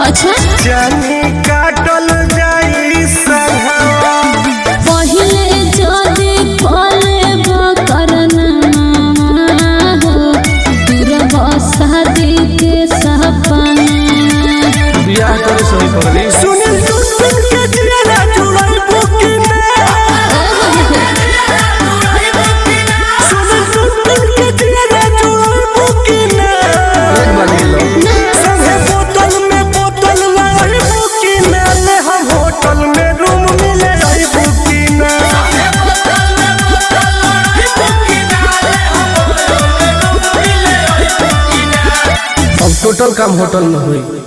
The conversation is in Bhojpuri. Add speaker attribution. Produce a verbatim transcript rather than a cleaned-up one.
Speaker 1: अच्छा
Speaker 2: जानी काटल जाई संघवा
Speaker 1: पहिले जदी कोले करना हो तेरा शादी के सपना
Speaker 3: बियाह करे सही पगली
Speaker 2: सुनिल सुन के जिया जुड़ाई बुकी में सुनिल सुन के जिया जुड़ाई बुकी में
Speaker 3: एक बार मिल लो
Speaker 2: संगे बोतल में बोतल लाई बुकी में ले हम होटल में रूम मिले रही बुकी में
Speaker 3: अब टोटल काम होटल में हुई।